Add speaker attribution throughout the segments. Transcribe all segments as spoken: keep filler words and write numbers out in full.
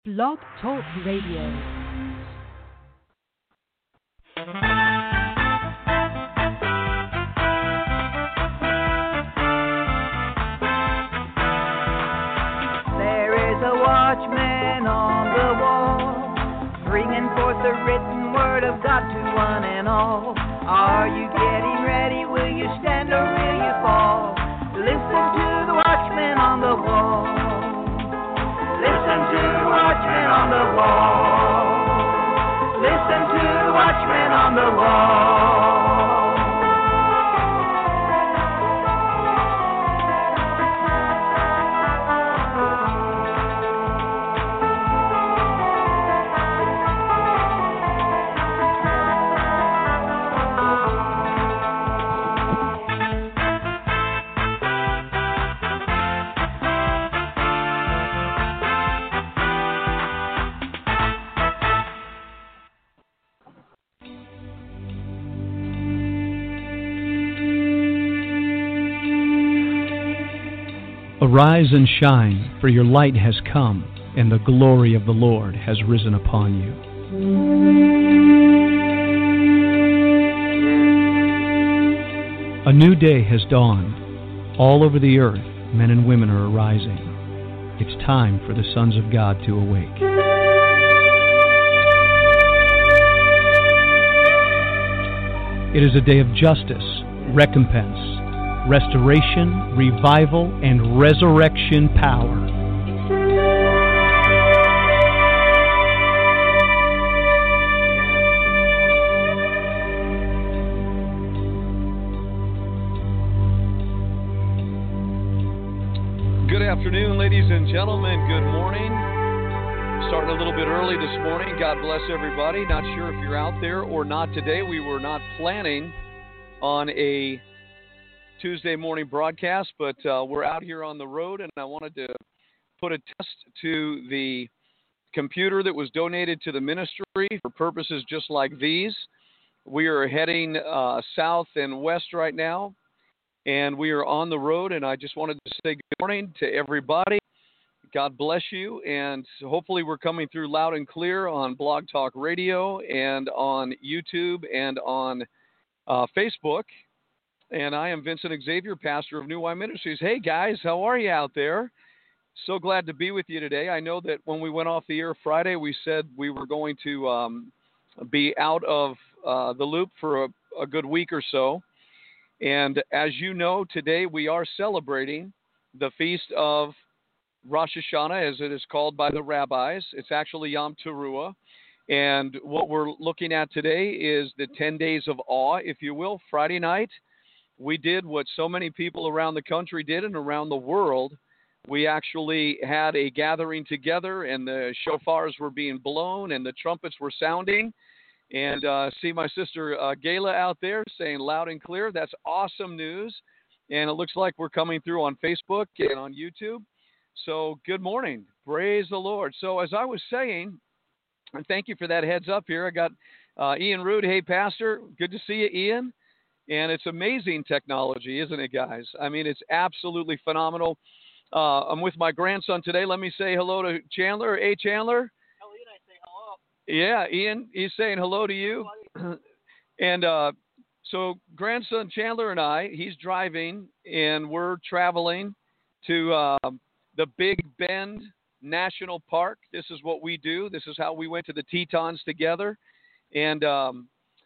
Speaker 1: Blog Talk Radio.
Speaker 2: Watchman on the wall, bringing forth the written word of God to one and all. Are you getting ready? Will you stand or will you fall? Listen to the watchman on the wall. Listen to the watchman on the wall. Listen to the watchman on the wall.
Speaker 3: Arise and shine, for your light has come, and the glory of the Lord has risen upon you. A new day has dawned. All over the earth, men and women are arising. It's time for the sons of God to awake. It is a day of justice, recompense, restoration, revival, and resurrection power.
Speaker 4: Good afternoon, ladies and gentlemen. Good morning. Starting a little bit early this morning. God bless everybody. Not sure if you're out there or not today. We were not planning on a Tuesday morning broadcast, but uh, we're out here on the road, and I wanted to put a test to the computer that was donated to the ministry for purposes just like these. We are heading uh, south and west right now, and we are on the road, and I just wanted to say good morning to everybody. God bless you, and hopefully we're coming through loud and clear on Blog Talk Radio and on YouTube and on uh, Facebook. And I am Vincent Xavier, pastor of New Wine Ministries. Hey, guys, how are you out there? So glad to be with you today. I know that when we went off the air Friday, we said we were going to um, be out of uh, the loop for a, a good week or so. And as you know, today we are celebrating the feast of Rosh Hashanah, as it is called by the rabbis. It's actually Yom Teruah. And what we're looking at today is the ten days of awe, if you will. Friday night, we did what so many people around the country did and around the world. We actually had a gathering together, and the shofars were being blown and the trumpets were sounding. And uh, see my sister uh, Gayla out there saying loud and clear. That's awesome news. And it looks like we're coming through on Facebook and on YouTube. So good morning. Praise the Lord. So as I was saying, and thank you for that heads up here, I got uh, Ian Rood. Hey, Pastor. Good to see you, Ian. And it's amazing technology, isn't it, guys? I mean, it's absolutely phenomenal. Uh, I'm with my grandson today. Let me say hello to Chandler. Hey, Chandler.
Speaker 5: Tell Ian I say hello.
Speaker 4: Yeah, Ian, he's saying hello to you. and uh, so grandson Chandler and I, he's driving, and we're traveling to uh, the Big Bend National Park. This is what we do. This is how we went to the Tetons together. And um,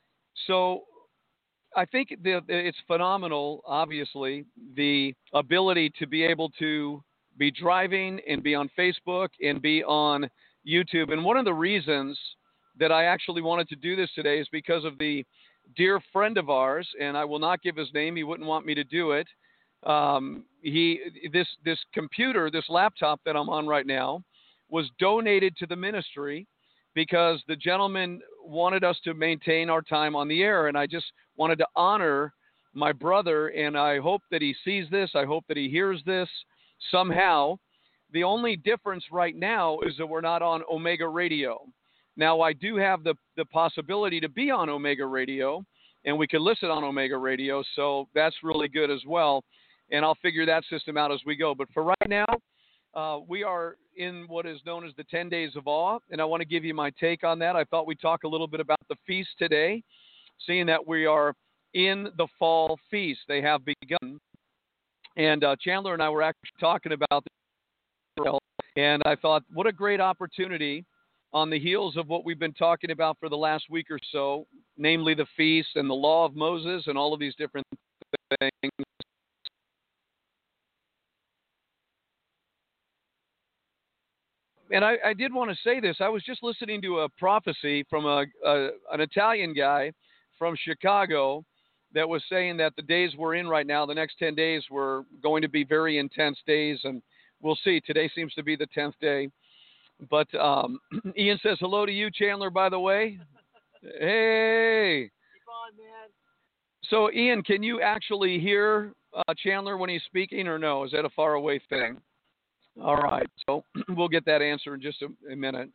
Speaker 4: so I think the, it's phenomenal, obviously, the ability to be able to be driving and be on Facebook and be on YouTube. And one of the reasons that I actually wanted to do this today is because of the dear friend of ours, and I will not give his name. He wouldn't want me to do it. Um, he this this computer, this laptop that I'm on right now, was donated to the ministry because the gentleman wanted us to maintain our time on the air, and I just wanted to honor my brother, and I hope that he sees this. I hope that he hears this somehow. The only difference right now is that we're not on Omega Radio. Now, I do have the, the possibility to be on Omega Radio, and we can listen on Omega Radio, so that's really good as well, and I'll figure that system out as we go. But for right now, uh, we are in what is known as the ten days of awe, and I want to give you my take on that. I thought we'd talk a little bit about the feast today, seeing that we are in the fall feast. They have begun. And uh, Chandler and I were actually talking about this, and I thought, what a great opportunity on the heels of what we've been talking about for the last week or so, namely the feast and the law of Moses and all of these different things. And I, I did want to say this. I was just listening to a prophecy from a, a an Italian guy from Chicago that was saying that the days we're in right now, the next ten days, were going to be very intense days, and we'll see. Today seems to be the tenth day. But um, Ian says hello to you, Chandler, by the way. Hey. Keep on, man. So, Ian, can you actually hear uh, Chandler when he's speaking, or no? Is that a faraway thing? All right. So we'll get that answer in just a, a minute.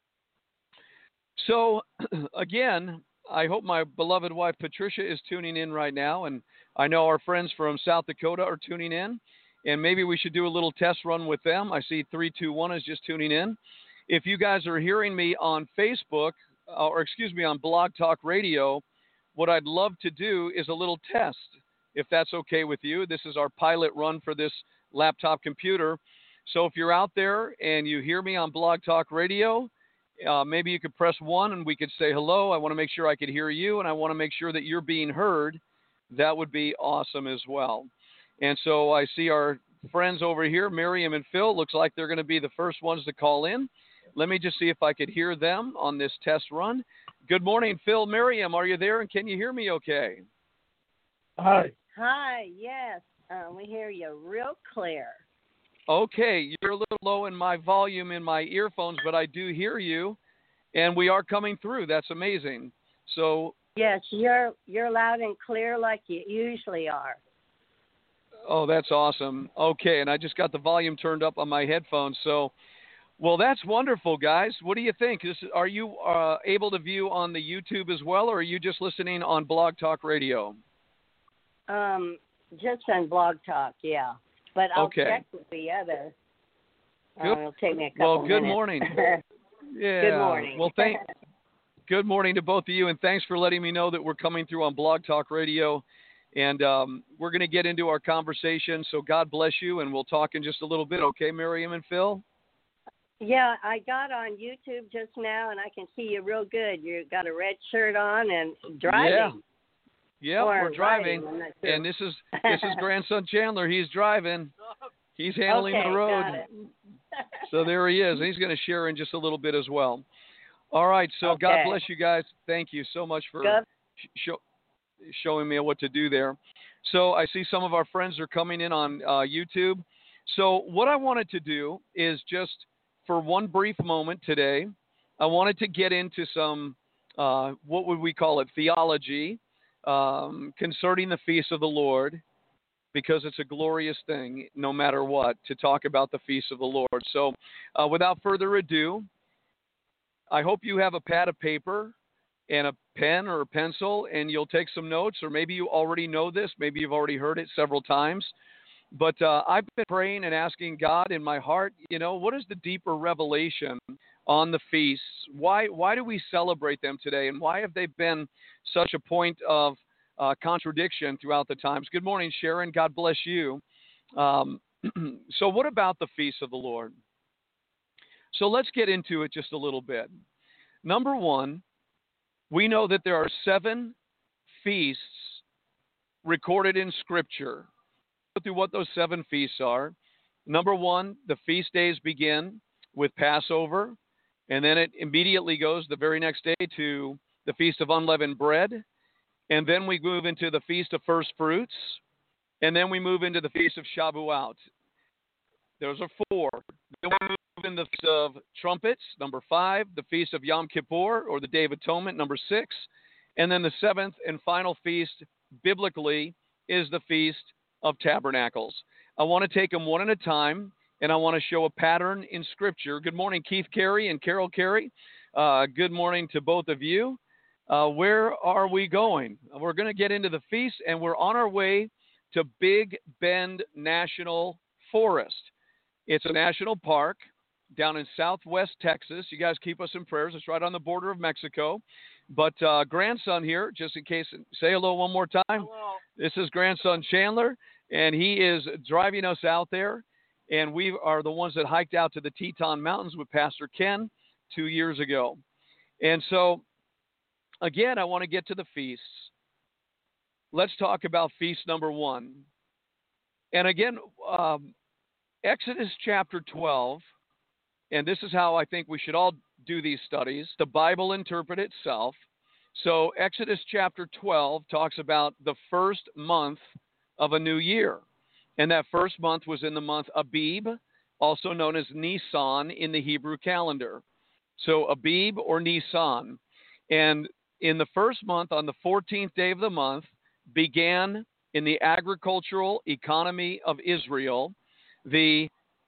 Speaker 4: So, again, I hope my beloved wife Patricia is tuning in right now, and I know our friends from South Dakota are tuning in, and maybe we should do a little test run with them. I see three two one is just tuning in. If you guys are hearing me on Facebook, uh, or excuse me, on Blog Talk Radio, what I'd love to do is a little test, if that's okay with you. This is our pilot run for this laptop computer. So if you're out there and you hear me on Blog Talk Radio, Uh, maybe you could press one and we could say hello. I want to make sure I could hear you, and I want to make sure that you're being heard. That would be awesome as well. And so I see our friends over here, Miriam and Phil. Looks like they're going to be the first ones to call in. Let me just see if I could hear them on this test run. Good morning, Phil. Miriam, are you there, and can you hear me okay?
Speaker 5: Hi.
Speaker 6: Hi, yes. Uh, we hear you real clear.
Speaker 4: Okay, you're a little low in my volume in my earphones, but I do hear you, and we are coming through. That's amazing. So
Speaker 6: yes, you're you're loud and clear like you usually are.
Speaker 4: Oh, that's awesome. Okay, and I just got the volume turned up on my headphones. So, well, that's wonderful, guys. What do you think? This, are you uh, able to view on the YouTube as well, or are you just listening on Blog Talk Radio?
Speaker 6: Um, just on Blog Talk, yeah. But I'll
Speaker 4: okay.
Speaker 6: check with the other.
Speaker 4: Good.
Speaker 6: Uh, it'll take me a couple
Speaker 4: well, good
Speaker 6: minutes.
Speaker 4: morning. Yeah.
Speaker 6: Good morning.
Speaker 4: Well, thank. Good morning to both of you, and thanks for letting me know that we're coming through on Blog Talk Radio. And um, we're going to get into our conversation, so God bless you, and we'll talk in just a little bit, okay, Miriam and Phil?
Speaker 6: Yeah, I got on YouTube just now, and I can see you real good. You got a red shirt on and driving.
Speaker 4: Yeah. Yeah,
Speaker 6: or
Speaker 4: we're driving,
Speaker 6: riding, sure.
Speaker 4: and this is this is grandson Chandler. He's driving. He's handling
Speaker 6: okay,
Speaker 4: the road.
Speaker 6: Got it.
Speaker 4: So there he is. He's going to share in just a little bit as well. All right, so
Speaker 6: okay.
Speaker 4: God bless you guys. Thank you so much for sh- showing me what to do there. So I see some of our friends are coming in on uh, YouTube. So what I wanted to do is just for one brief moment today, I wanted to get into some, uh, what would we call it, theology, Um, concerning the feast of the Lord, because it's a glorious thing, no matter what, to talk about the feast of the Lord. So uh, without further ado, I hope you have a pad of paper and a pen or a pencil, and you'll take some notes, or maybe you already know this, maybe you've already heard it several times. But uh, I've been praying and asking God in my heart, you know, what is the deeper revelation on the feasts? Why why do we celebrate them today? And why have they been such a point of uh, contradiction throughout the times? Good morning, Sharon. God bless you. Um, so what about the feasts of the Lord? So let's get into it just a little bit. Number one, we know that there are seven feasts recorded in Scripture. Go through what those seven feasts are. Number one, the feast days begin with Passover, and then it immediately goes the very next day to the Feast of Unleavened Bread, and then we move into the Feast of First Fruits, and then we move into the Feast of Shavuot. Those are four. Then we move in the Feast of Trumpets, number five, the Feast of Yom Kippur, or the Day of Atonement, number six, and then the seventh and final feast, biblically, is the Feast of Tabernacles. I want to take them one at a time, and I want to show a pattern in Scripture. Good morning, Keith Carey and Carol Carey. Uh, good morning to both of you. Uh, where are we going? We're going to get into the feast, and we're on our way to Big Bend National Forest. It's a national park, down in southwest Texas. You guys keep us in prayers. It's right on the border of Mexico. But uh, grandson here, just in case, say hello one more time.
Speaker 5: Hello.
Speaker 4: This is grandson Chandler, and he is driving us out there. And we are the ones that hiked out to the Teton Mountains with Pastor Ken two years ago. And so, again, I want to get to the feasts. Let's talk about feast number one. And again, um, Exodus chapter twelve, and this is how I think we should all do these studies. The Bible interpret itself. So Exodus chapter twelve talks about the first month of a new year. And that first month was in the month Abib, also known as Nisan in the Hebrew calendar. So Abib or Nisan. And in the first month, on the fourteenth day of the month, began in the agricultural economy of Israel the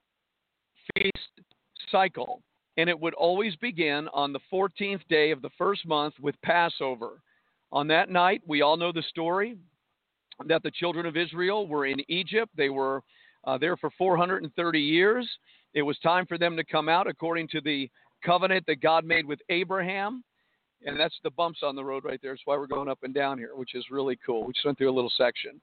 Speaker 4: feast cycle. And it would always begin on the fourteenth day of the first month with Passover. On that night, we all know the story that the children of Israel were in Egypt. They were uh, there for four hundred thirty years. It was time for them to come out according to the covenant that God made with Abraham. And that's the bumps on the road right there. That's why we're going up and down here, which is really cool. We just went through a little section.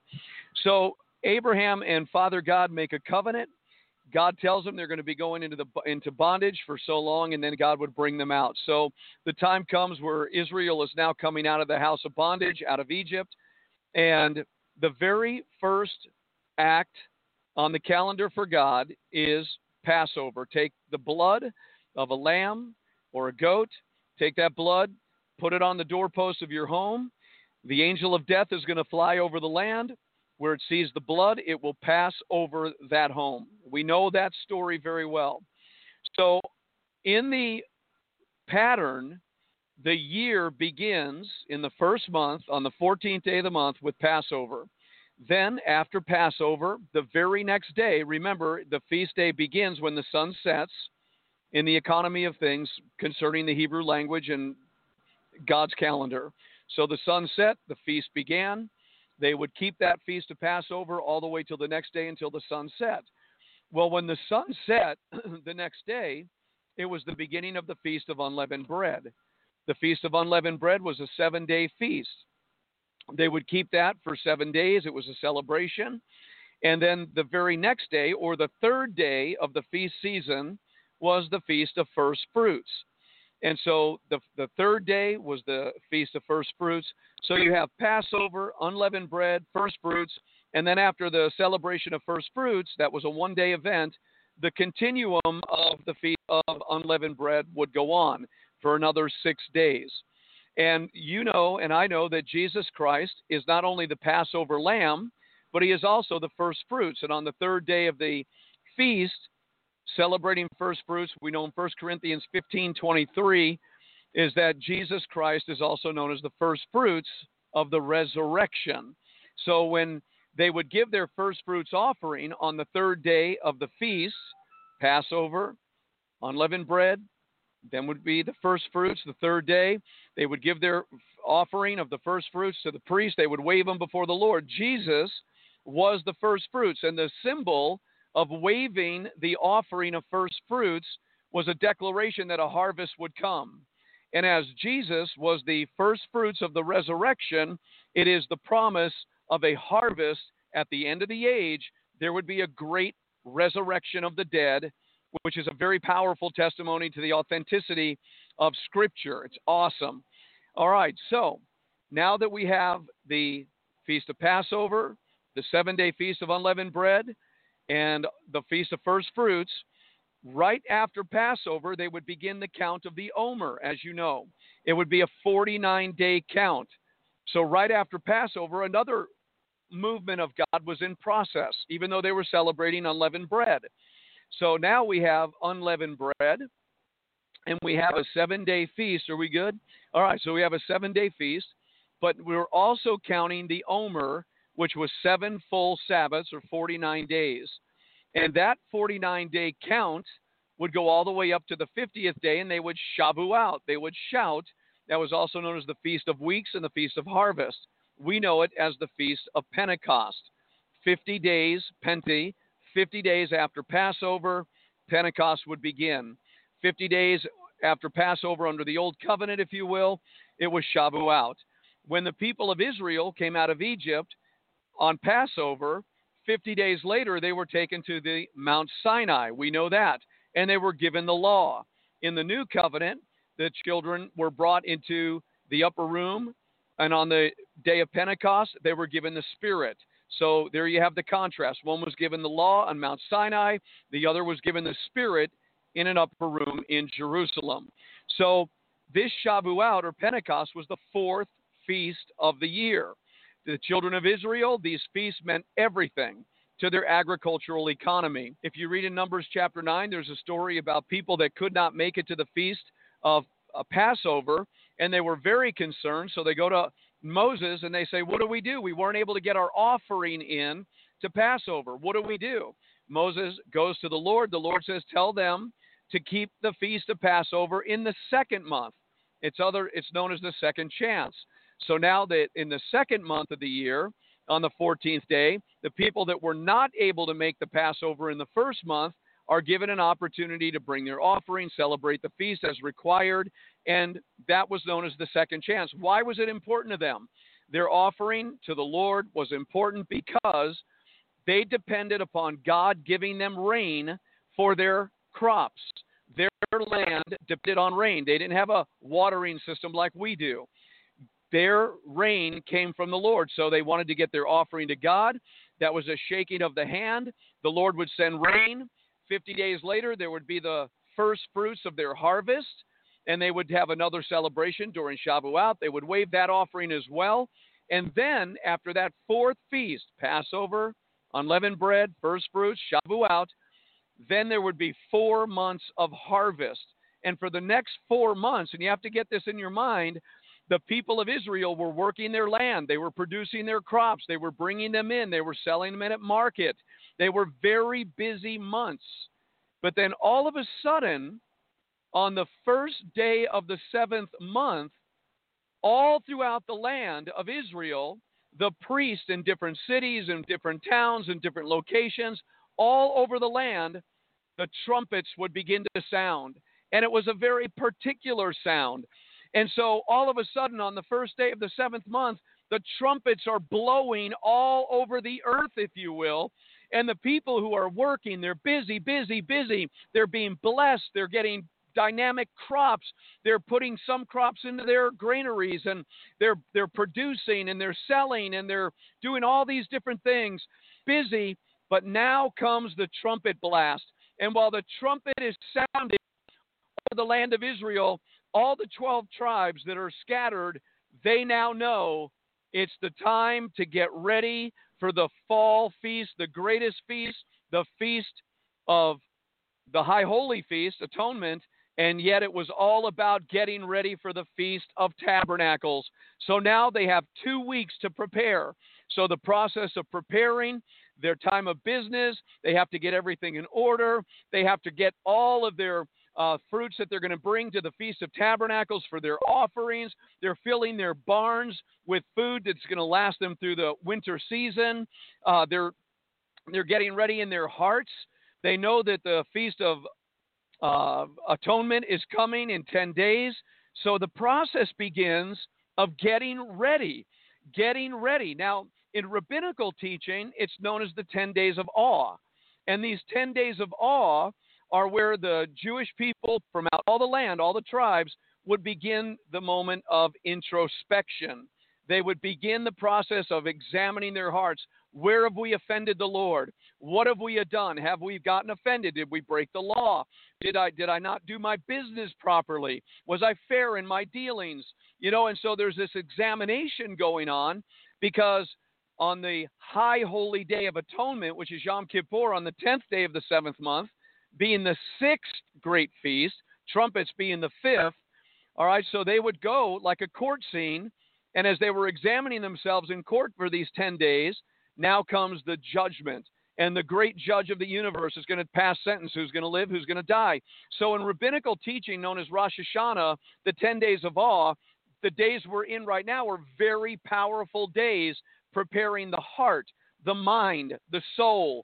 Speaker 4: So Abraham and Father God make a covenant. God tells them they're going to be going into the into bondage for so long, and then God would bring them out. So the time comes where Israel is now coming out of the house of bondage, out of Egypt. And the very first act on the calendar for God is Passover. Take the blood of a lamb or a goat, take that blood, put it on the doorpost of your home. The angel of death is going to fly over the land. Where it sees the blood, it will pass over that home. We know that story very well. So in the pattern, the year begins in the first month, on the fourteenth day of the month, with Passover. Then, after Passover, the very next day, remember, the feast day begins when the sun sets in the economy of things concerning the Hebrew language and God's calendar. So the sun set, the feast began. They would keep that feast of Passover all the way till the next day until the sun set. Well, when the sun set the next day, it was the beginning of the Feast of Unleavened Bread. The Feast of Unleavened Bread was a seven-day feast. They would keep that for seven days. It was a celebration. And then the very next day, or the third day of the feast season, was the Feast of First Fruits. And so the, the third day was the Feast of First Fruits. So you have Passover, unleavened bread, first fruits, and then after the celebration of first fruits, that was a one-day event, the continuum of the Feast of Unleavened Bread would go on for another six days. And you know, and I know, that Jesus Christ is not only the Passover lamb, but he is also the first fruits. And on the third day of the feast, celebrating first fruits, we know in First Corinthians fifteen twenty-three is that Jesus Christ is also known as the first fruits of the resurrection. So when they would give their first fruits offering on the third day of the feast, Passover, unleavened bread, then would be the first fruits. The third day, they would give their offering of the first fruits to the priest. They would wave them before the Lord. Jesus was the first fruits, and the symbol of waving the offering of first fruits was a declaration that a harvest would come. And as Jesus was the first fruits of the resurrection, it is the promise of a harvest at the end of the age. There would be a great resurrection of the dead, which is a very powerful testimony to the authenticity of Scripture. It's awesome. All right, so now that we have the Feast of Passover, the seven-day Feast of Unleavened Bread, and the Feast of First Fruits, right after Passover, they would begin the count of the Omer, as you know. It would be a forty-nine day count. So right after Passover, another movement of God was in process, even though they were celebrating unleavened bread. So now we have unleavened bread, and we have a seven-day feast. Are we good? All right, so we have a seven-day feast, but we're also counting the Omer, which was seven full Sabbaths, or forty-nine days. And that forty-nine day count would go all the way up to the fiftieth day, and they would shavu out. They would shout. That was also known as the Feast of Weeks and the Feast of Harvest. We know it as the Feast of Pentecost. fifty days, Pente, fifty days after Passover, Pentecost would begin. fifty days after Passover under the Old Covenant, if you will, it was Shavuot. When the people of Israel came out of Egypt on Passover, fifty days later, they were taken to the Mount Sinai. We know that. And they were given the law. In the New Covenant, the children were brought into the upper room, and on the day of Pentecost, they were given the Spirit. So there you have the contrast. One was given the law on Mount Sinai. The other was given the Spirit in an upper room in Jerusalem. So this Shavuot, or Pentecost, was the fourth feast of the year. To the children of Israel, these feasts meant everything to their agricultural economy. If you read in Numbers chapter nine, there's a story about people that could not make it to the feast of uh, Passover, and they were very concerned. So they go to Moses and they say, what do we do? We weren't able to get our offering in to Passover. What do we do? Moses goes to the Lord. The Lord says, tell them to keep the feast of Passover in the second month. It's other. It's known as the second chance. So now that in the second month of the year, on the fourteenth day, the people that were not able to make the Passover in the first month are given an opportunity to bring their offering, celebrate the feast as required, and that was known as the second chance. Why was it important to them? Their offering to the Lord was important because they depended upon God giving them rain for their crops. Their land depended on rain. They didn't have a watering system like we do. Their rain came from the Lord, so they wanted to get their offering to God. That was a shaking of the hand. The Lord would send rain. Fifty days later, there would be the first fruits of their harvest, and they would have another celebration during Shavuot. They would wave that offering as well. And then, after that fourth feast, Passover, unleavened bread, first fruits, Shavuot, then there would be four months of harvest. And for the next four months, and you have to get this in your mind, the people of Israel were working their land. They were producing their crops. They were bringing them in. They were selling them in at market. They were very busy months. But then all of a sudden, on the first day of the seventh month, all throughout the land of Israel, the priests in different cities and different towns and different locations, all over the land, the trumpets would begin to sound. And it was a very particular sound. And so all of a sudden, on the first day of the seventh month, the trumpets are blowing all over the earth, if you will. And the people who are working, they're busy, busy, busy. They're being blessed. They're getting dynamic crops. They're putting some crops into their granaries, and they're they're producing, and they're selling, and they're doing all these different things. Busy, but now comes the trumpet blast. And while the trumpet is sounding over the land of Israel, all the twelve tribes that are scattered, they now know it's the time to get ready for the fall feast, the greatest feast, the feast of the High Holy Feast, Atonement, and yet it was all about getting ready for the Feast of Tabernacles. So now they have two weeks to prepare. So the process of preparing, their time of business, they have to get everything in order. They have to get all of their Uh, fruits that they're going to bring to the Feast of Tabernacles for their offerings. They're filling their barns with food that's going to last them through the winter season. Uh, they're they're getting ready in their hearts. They know that the Feast of uh, Atonement is coming in ten days. So the process begins of getting ready, getting ready. Now, in rabbinical teaching, it's known as the ten days of awe. And these ten days of awe are where the Jewish people from out all the land, all the tribes, would begin the moment of introspection. They would begin the process of examining their hearts. Where have we offended the Lord? What have we done? Have we gotten offended? Did we break the law? Did I did I not do my business properly? Was I fair in my dealings? You know, and so there's this examination going on, because on the high holy day of atonement, which is Yom Kippur, on the tenth day of the seventh month, being the sixth great feast, trumpets being the fifth, all right, so they would go like a court scene, and as they were examining themselves in court for these ten days, now comes the judgment, and the great judge of the universe is going to pass sentence, who's going to live, who's going to die. So in rabbinical teaching known as Rosh Hashanah, the ten days of awe, the days we're in right now are very powerful days preparing the heart, the mind, the soul,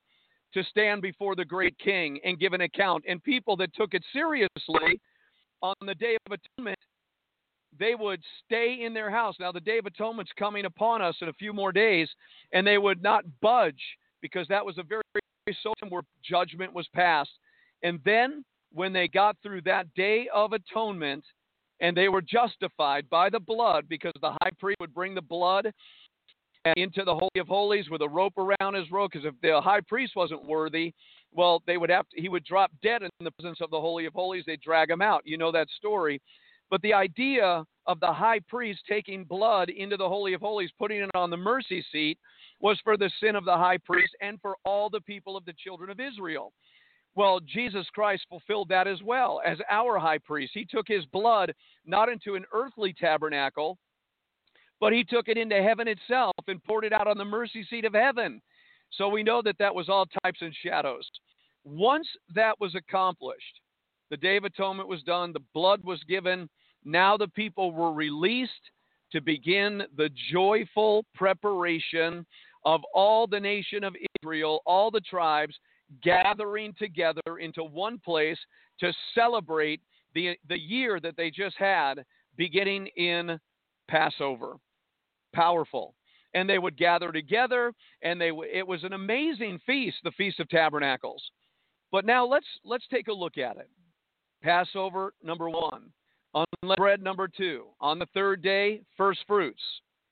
Speaker 4: to stand before the great king and give an account. And people that took it seriously on the Day of Atonement, they would stay in their house. Now, the Day of Atonement's coming upon us in a few more days, and they would not budge because that was a very, very solemn where judgment was passed. And then when they got through that Day of Atonement, and they were justified by the blood, because the high priest would bring the blood into the Holy of Holies with a rope around his robe, because if the high priest wasn't worthy, well, they would have to, he would drop dead in the presence of the Holy of Holies. They'd drag him out. You know that story. But the idea of the high priest taking blood into the Holy of Holies, putting it on the mercy seat, was for the sin of the high priest and for all the people of the children of Israel. Well, Jesus Christ fulfilled that as well as our high priest. He took his blood not into an earthly tabernacle, but he took it into heaven itself and poured it out on the mercy seat of heaven. So we know that that was all types and shadows. Once that was accomplished, the Day of Atonement was done, the blood was given, now the people were released to begin the joyful preparation of all the nation of Israel, all the tribes, gathering together into one place to celebrate the, the year that they just had, beginning in Passover. Powerful. And they would gather together, and they it was an amazing feast, the Feast of Tabernacles. But now let's let's take a look at it. Passover, number one. Unleavened bread, number two. On the third day, first fruits.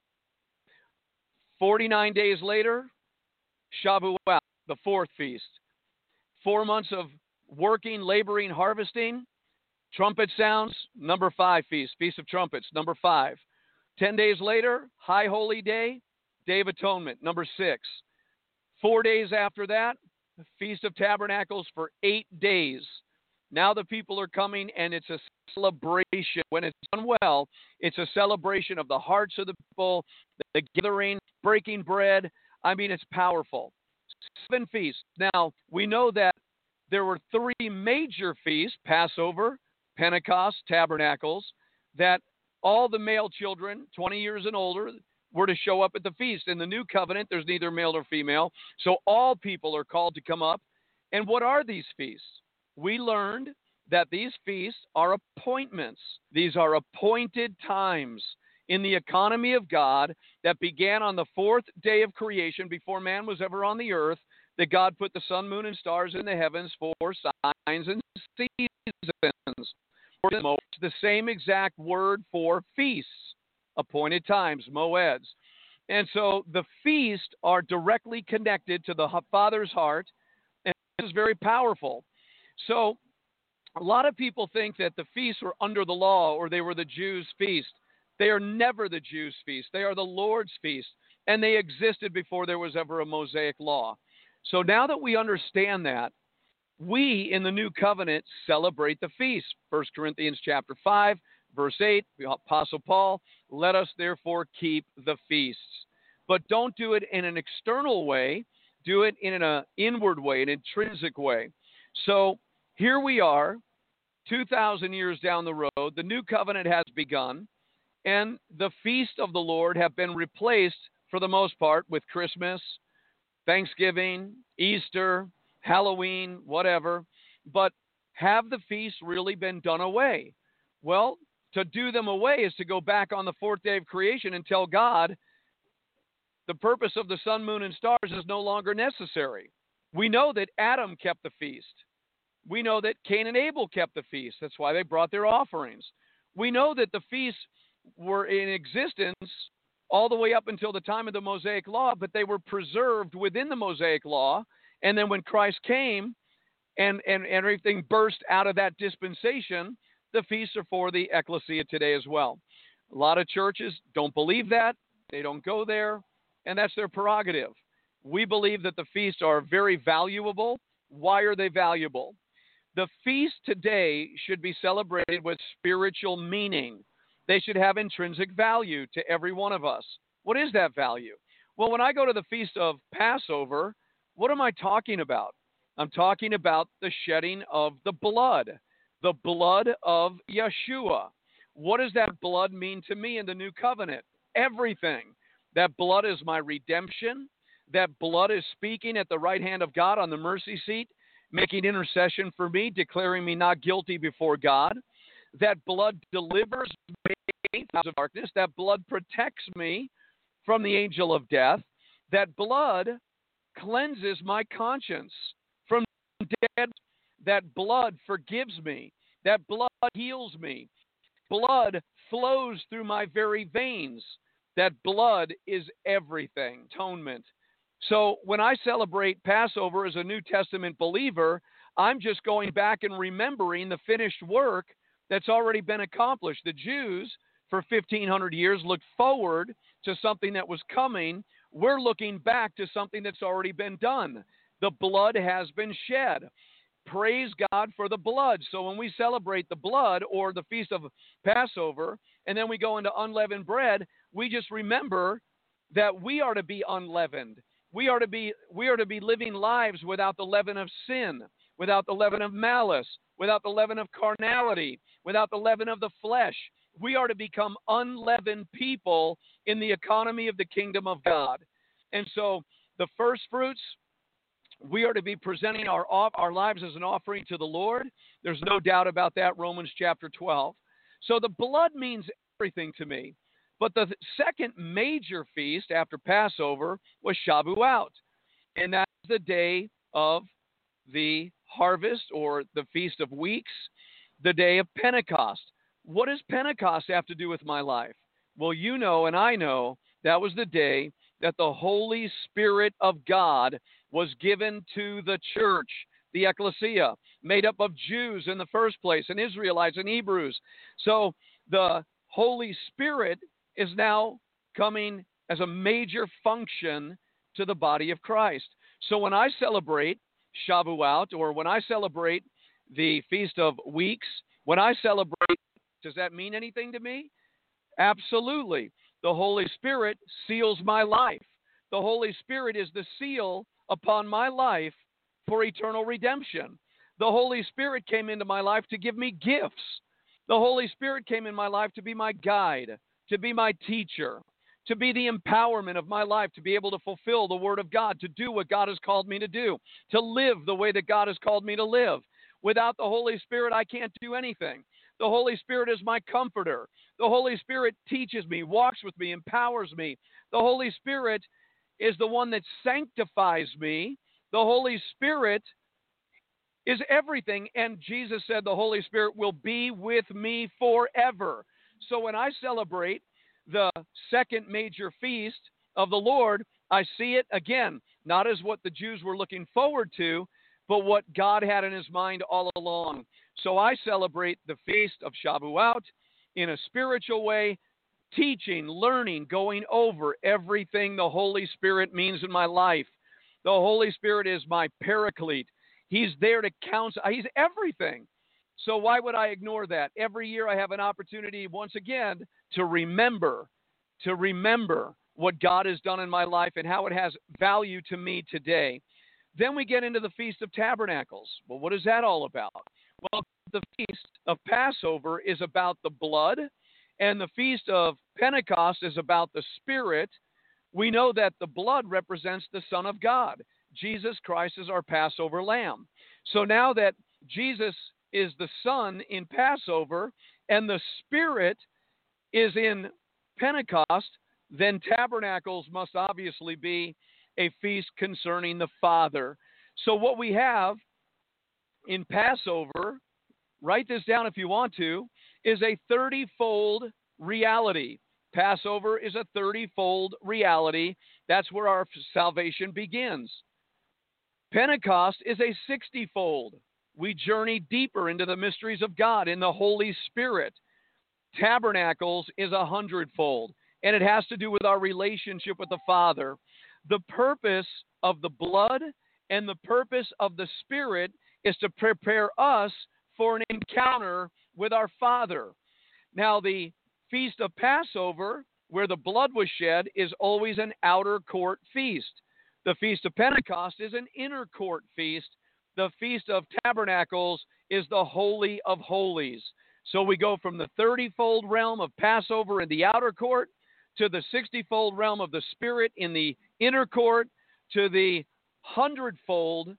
Speaker 4: forty-nine days later, Shavuot, the fourth feast. Four months of working, laboring, harvesting. Trumpet sounds, number five feast. Feast of Trumpets, number five. Ten days later, High Holy Day, Day of Atonement, number six. Four days after that, Feast of Tabernacles for eight days. Now the people are coming, and it's a celebration. When it's done well, it's a celebration of the hearts of the people, the gathering, breaking bread. I mean, it's powerful. Seven feasts. Now, we know that there were three major feasts, Passover, Pentecost, Tabernacles, that all the male children, twenty years and older, were to show up at the feast. In the new covenant, there's neither male nor female, so all people are called to come up. And what are these feasts? We learned that these feasts are appointments. These are appointed times in the economy of God that began on the fourth day of creation, before man was ever on the earth, that God put the sun, moon, and stars in the heavens for signs and seasons. The same exact word for feasts, appointed times, moeds. And so the feasts are directly connected to the Father's heart, and this is very powerful. So a lot of people think that the feasts were under the law, or they were the Jews' feast. They are never the Jews' feast. They are the Lord's feast, and they existed before there was ever a Mosaic law. So now that we understand that, we in the new covenant celebrate the feast. First Corinthians chapter five, verse eight, the Apostle Paul, let us therefore keep the feasts. But don't do it in an external way. Do it in an inward way, an intrinsic way. So here we are, two thousand years down the road. The new covenant has begun, and the feast of the Lord have been replaced, for the most part, with Christmas, Thanksgiving, Easter, Halloween, whatever. But have the feasts really been done away? Well, to do them away is to go back on the fourth day of creation and tell God the purpose of the sun, moon, and stars is no longer necessary. We know that Adam kept the feast. We know that Cain and Abel kept the feast. That's why they brought their offerings. We know that the feasts were in existence all the way up until the time of the Mosaic Law, but they were preserved within the Mosaic Law. And then when Christ came and, and, and everything burst out of that dispensation, the feasts are for the ecclesia today as well. A lot of churches don't believe that. They don't go there, and that's their prerogative. We believe that the feasts are very valuable. Why are they valuable? The feast today should be celebrated with spiritual meaning. They should have intrinsic value to every one of us. What is that value? Well, when I go to the feast of Passover, what am I talking about? I'm talking about the shedding of the blood, the blood of Yeshua. What does that blood mean to me in the new covenant? Everything. That blood is my redemption. That blood is speaking at the right hand of God on the mercy seat, making intercession for me, declaring me not guilty before God. That blood delivers me out of darkness. That blood protects me from the angel of death. That blood cleanses my conscience from dead. That blood forgives me. That blood heals me. Blood flows through my very veins. That blood is everything. Atonement. So when I celebrate Passover as a New Testament believer, I'm just going back and remembering the finished work that's already been accomplished. The Jews, for fifteen hundred years, looked forward to something that was coming. We're looking back to something that's already been done. The blood has been shed. Praise God for the blood. So when we celebrate the blood or the Feast of Passover, and then we go into unleavened bread, we just remember that we are to be unleavened. We are to be we are to be living lives without the leaven of sin, without the leaven of malice, without the leaven of carnality, without the leaven of the flesh. We are to become unleavened people in the economy of the kingdom of God. And so the first fruits, we are to be presenting our our lives as an offering to the Lord. There's no doubt about that, Romans chapter twelve. So the blood means everything to me. But the second major feast after Passover was Shavuot, and that's the day of the harvest or the Feast of Weeks, the day of Pentecost. What does Pentecost have to do with my life? Well, you know and I know that was the day that the Holy Spirit of God was given to the church, the ecclesia, made up of Jews in the first place, and Israelites and Hebrews. So the Holy Spirit is now coming as a major function to the body of Christ. So when I celebrate Shavuot, or when I celebrate the Feast of Weeks, when I celebrate, does that mean anything to me? Absolutely. The Holy Spirit seals my life. The Holy Spirit is the seal upon my life for eternal redemption. The Holy Spirit came into my life to give me gifts. The Holy Spirit came in my life to be my guide, to be my teacher, to be the empowerment of my life, to be able to fulfill the Word of God, to do what God has called me to do, to live the way that God has called me to live. Without the Holy Spirit, I can't do anything. The Holy Spirit is my comforter. The Holy Spirit teaches me, walks with me, empowers me. The Holy Spirit is the one that sanctifies me. The Holy Spirit is everything, and Jesus said the Holy Spirit will be with me forever. So when I celebrate the second major feast of the Lord, I see it, again, not as what the Jews were looking forward to, but what God had in his mind all along. So I celebrate the Feast of Shavuot in a spiritual way, teaching, learning, going over everything the Holy Spirit means in my life. The Holy Spirit is my paraclete. He's there to counsel. He's everything. So why would I ignore that? Every year I have an opportunity, once again, to remember, to remember what God has done in my life and how it has value to me today. Then we get into the Feast of Tabernacles. Well, what is that all about? Well, the Feast of Passover is about the blood, and the Feast of Pentecost is about the Spirit. We know that the blood represents the Son of God. Jesus Christ is our Passover lamb. So now that Jesus is the Son in Passover and the Spirit is in Pentecost, then Tabernacles must obviously be a feast concerning the Father. So what we have in Passover, write this down if you want to, is a thirty-fold reality. Passover is a thirty-fold reality. That's where our salvation begins. Pentecost is a sixty-fold. We journey deeper into the mysteries of God in the Holy Spirit. Tabernacles is a hundredfold, and it has to do with our relationship with the Father. The purpose of the blood and the purpose of the Spirit is to prepare us for an encounter with our Father. Now, the Feast of Passover, where the blood was shed, is always an outer court feast. The Feast of Pentecost is an inner court feast. The Feast of Tabernacles is the Holy of Holies. So we go from the thirty-fold realm of Passover in the outer court to the sixty-fold realm of the Spirit in the inner court to the hundredfold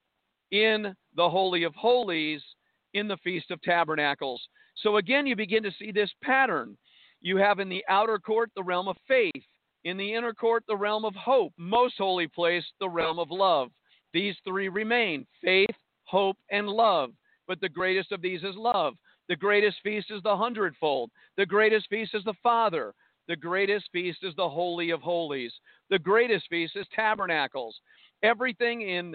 Speaker 4: in the Holy of Holies in the Feast of Tabernacles. So again, you begin to see this pattern. You have in the outer court the realm of faith, in the inner court the realm of hope, most holy place the realm of love. These three remain, faith, hope, and love. But the greatest of these is love. The greatest feast is the hundredfold. The greatest feast is the Father. The greatest feast is the Holy of Holies. The greatest feast is Tabernacles. Everything in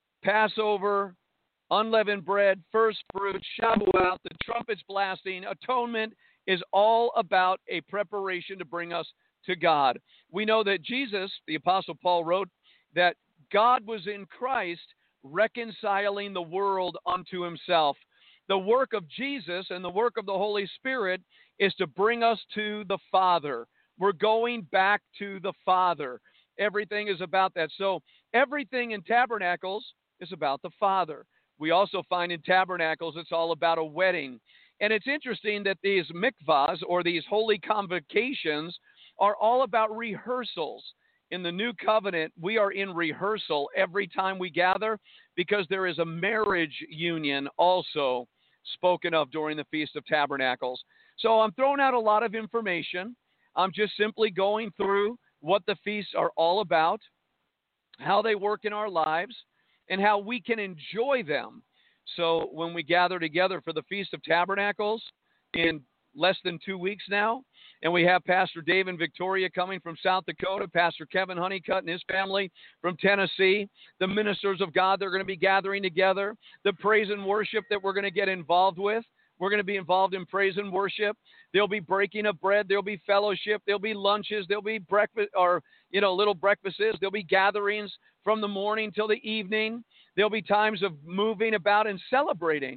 Speaker 4: Passover, unleavened bread, first fruit, Shavuot, the trumpets blasting, atonement is all about a preparation to bring us to God. We know that Jesus, the Apostle Paul wrote that God was in Christ reconciling the world unto himself. The work of Jesus and the work of the Holy Spirit is to bring us to the Father. We're going back to the Father. Everything is about that. So everything in Tabernacles is about the Father. We also find in Tabernacles it's all about a wedding. And it's interesting that these mikvahs, or these holy convocations, are all about rehearsals. In the New Covenant, we are in rehearsal every time we gather, because there is a marriage union also spoken of during the Feast of Tabernacles. So I'm throwing out a lot of information. I'm just simply going through what the feasts are all about, how they work in our lives, and how we can enjoy them. So when we gather together for the Feast of Tabernacles in less than two weeks now, and we have Pastor Dave and Victoria coming from South Dakota, Pastor Kevin Honeycutt and his family from Tennessee, the ministers of God, they're going to be gathering together, the praise and worship that we're going to get involved with. We're going to be involved in praise and worship. There'll be breaking of bread. There'll be fellowship. There'll be lunches. There'll be breakfast, or, you know, little breakfasts. There'll be gatherings from the morning till the evening. There'll be times of moving about and celebrating.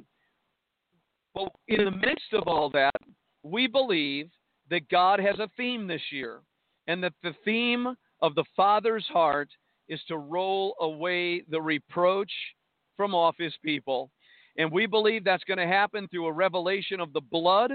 Speaker 4: But in the midst of all that, we believe that God has a theme this year, and that the theme of the Father's heart is to roll away the reproach from off his people. And we believe that's going to happen through a revelation of the blood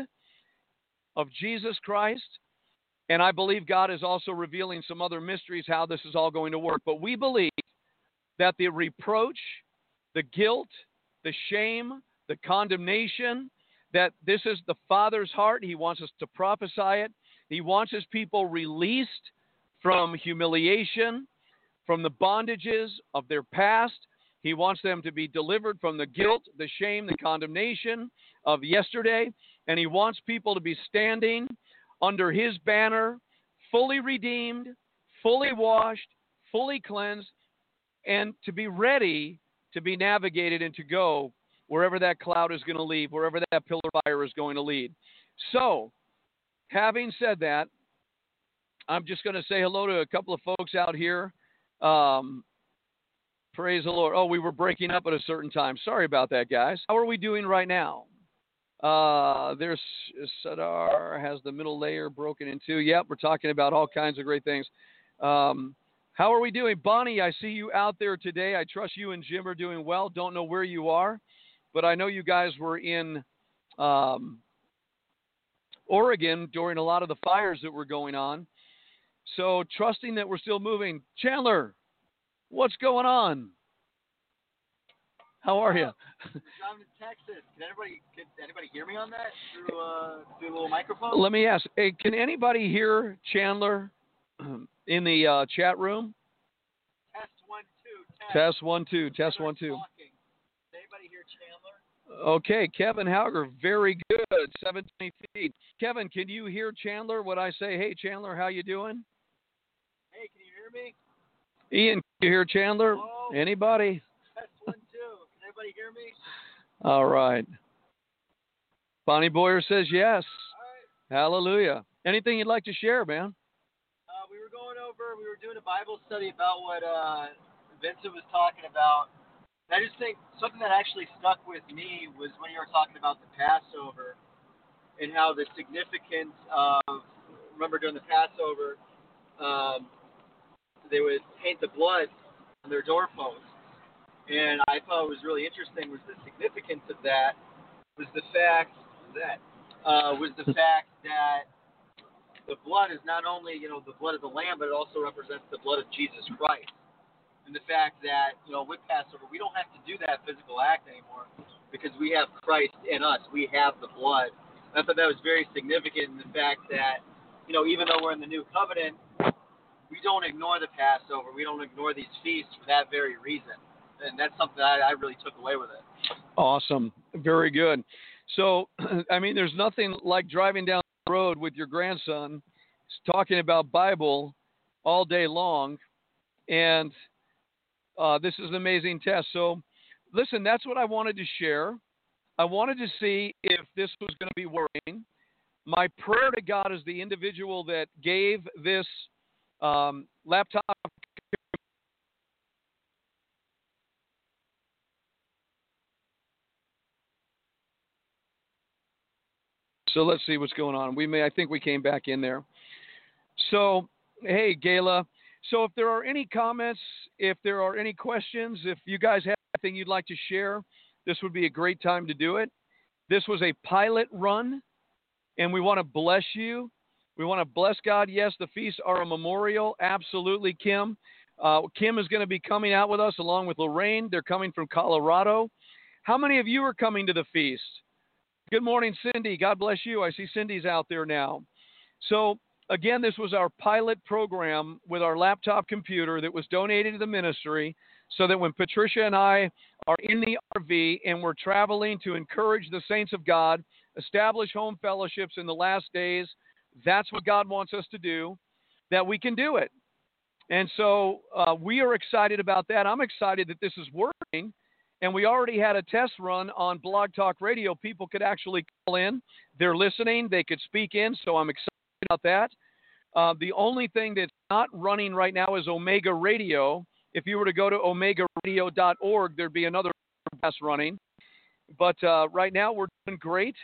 Speaker 4: of Jesus Christ. And I believe God is also revealing some other mysteries how this is all going to work. But we believe that the reproach, the guilt, the shame, the condemnation, that this is the Father's heart. He wants us to prophesy it. He wants his people released from humiliation, from the bondages of their past. He wants them to be delivered from the guilt, the shame, the condemnation of yesterday. And he wants people to be standing under his banner, fully redeemed, fully washed, fully cleansed, and to be ready to be navigated and to go wherever that cloud is going to lead, wherever that pillar of fire is going to lead. So, having said that, I'm just going to say hello to a couple of folks out here. Um, praise the Lord. Oh, we were breaking up at a certain time. Sorry about that, guys. How are we doing right now? Uh, there's Sadar has the middle layer broken in two. Yep, we're talking about all kinds of great things. Um, how are we doing? Bonnie, I see you out there today. I trust you and Jim are doing well. Don't know where you are, but I know you guys were in um, Oregon during a lot of the fires that were going on. So trusting that we're still moving. Chandler, what's going on? How are you?
Speaker 7: Driving to Texas. Can anybody can anybody hear me on that through uh, through a little microphone?
Speaker 4: Let me ask. Hey, can anybody hear Chandler in the uh, chat room?
Speaker 7: Test one two. Test,
Speaker 4: test one two. Test one two.
Speaker 7: Talking. Can anybody hear Chandler?
Speaker 4: Okay, Kevin Hauger, very good. seventeen feet. Kevin, can you hear Chandler? When I say, "Hey, Chandler, how you doing?"
Speaker 7: Hey, can you hear me?
Speaker 4: Ian, can you hear Chandler?
Speaker 7: Hello?
Speaker 4: Anybody?
Speaker 7: Test one two. Can anybody hear me?
Speaker 4: All right. Bonnie Boyer says yes.
Speaker 7: All right.
Speaker 4: Hallelujah. Anything you'd like to share, man?
Speaker 7: Uh, we were going over, we were doing a Bible study about what uh, Vincent was talking about. And I just think something that actually stuck with me was when you were talking about the Passover and how the significance of, remember during the Passover, um, they would paint the blood on their doorposts. And I thought what was really interesting was the significance of that was the fact that uh, was the fact that the blood is not only, you know, the blood of the Lamb, but it also represents the blood of Jesus Christ. and the fact that, you know, with Passover, we don't have to do that physical act anymore because we have Christ in us. We have the blood. And I thought that was very significant in the fact that, you know, even though we're in the new covenant, we don't ignore the Passover. We don't ignore these feasts for that very reason. And that's something that I, I really took away with it.
Speaker 4: Awesome. Very good. So, I mean, there's nothing like driving down the road with your grandson talking about Bible all day long. And uh, this is an amazing test. So, listen, that's what I wanted to share. I wanted to see if this was going to be working. My prayer to God is the individual that gave this um, laptop. So let's see what's going on. We may, I think we came back in there. So, hey, Gayla. So if there are any comments, if there are any questions, if you guys have anything you'd like to share, this would be a great time to do it. This was a pilot run, and we want to bless you. We want to bless God. Yes, the feasts are a memorial. Absolutely, Kim. Uh, Kim is going to be coming out with us along with Lorraine. They're coming from Colorado. How many of you are coming to the feast? Good morning, Cindy. God bless you. I see Cindy's out there now. So, again, this was our pilot program with our laptop computer that was donated to the ministry so that when Patricia and I are in the R V and we're traveling to encourage the saints of God, establish home fellowships in the last days, that's what God wants us to do, that we can do it. And so uh, we are excited about that. I'm excited that this is working. And we already had a test run on Blog Talk Radio. People could actually call in. They're listening. They could speak in. So I'm excited about that. Uh, the only thing that's not running right now is Omega Radio. If you were to go to omega radio dot org, there'd be another test running. But uh, right now we're doing great.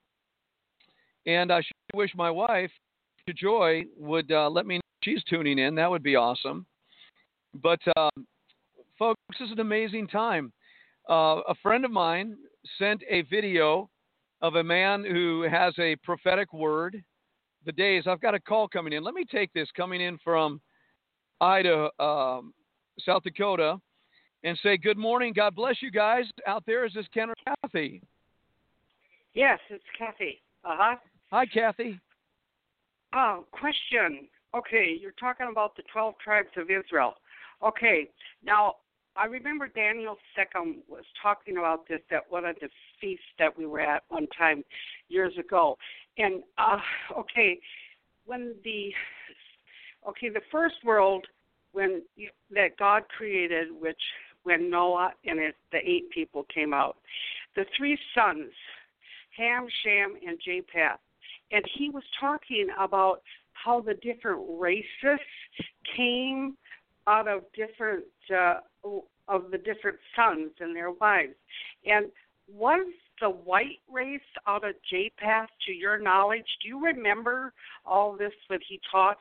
Speaker 4: And I should wish my wife, Joy, would uh, let me know if she's tuning in. That would be awesome. But, um, folks, this is an amazing time. Uh, a friend of mine sent a video of a man who has a prophetic word. The days, I've got a call coming in. Let me take this coming in from Idaho, um, South Dakota, and say, good morning. God bless you guys out there. Is this Ken or Kathy?
Speaker 8: Yes, it's Kathy. Uh-huh.
Speaker 4: Hi, Kathy.
Speaker 8: Oh, question. Okay, you're talking about the twelve tribes of Israel. Okay, now, I remember Daniel Seckham was talking about this at one of the feasts that we were at one time years ago. And, uh, okay, when the, okay, the first world when that God created, which when Noah and his, the eight people came out, the three sons, Ham, Shem, and Japheth, and he was talking about how the different races came out of different uh, of the different sons and their wives. And was the white race out of Japheth, to your knowledge? Do you remember all this that he taught?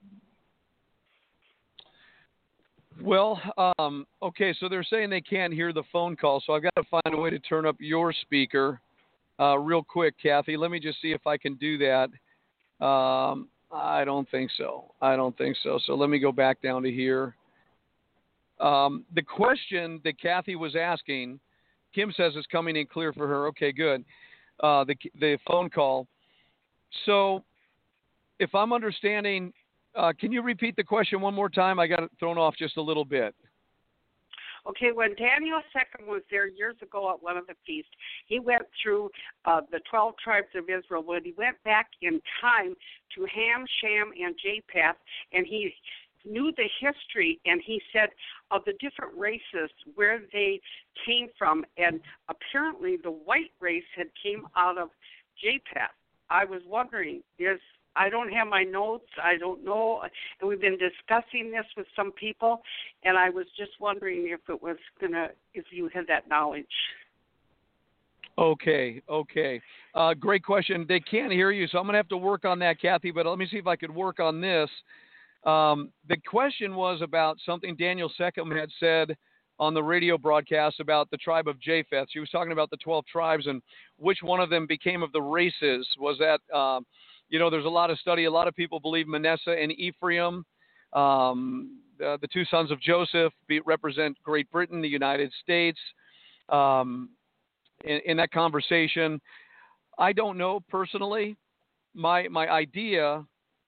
Speaker 4: Well, um, okay, so they're saying they can't hear the phone call, so I've got to find a way to turn up your speaker uh, real quick, Kathy. Let me just see if I can do that. Um, I don't think so. I don't think so. So let me go back down to here. Um, the question that Kathy was asking, Kim says is coming in clear for her. Okay, good. Uh, the the phone call. So if I'm understanding, uh, can you repeat the question one more time? I got it thrown off just a little bit.
Speaker 8: Okay, when Daniel Seckham was there years ago at one of the feasts, he went through uh, the twelve tribes of Israel. When he went back in time to Ham, Shem, and Japheth, and he knew the history, and he said of the different races where they came from, and apparently the white race had came out of Japheth. I was wondering, is I don't have my notes, I don't know, and we've been discussing this with some people, and I was just wondering if it was gonna, if you had that knowledge.
Speaker 4: Okay, okay. Uh, great question. They can't hear you, so I'm going to have to work on that, Kathy, but let me see if I could work on this. Um, the question was about something Daniel Seckham had said on the radio broadcast about the tribe of Japheth. She was talking about the twelve tribes and which one of them became of the races. Was that, uh, you know, there's a lot of study. A lot of people believe Manasseh and Ephraim. Um, uh, the two sons of Joseph be, represent Great Britain, the United States. Um, in, in that conversation, I don't know personally. My my idea,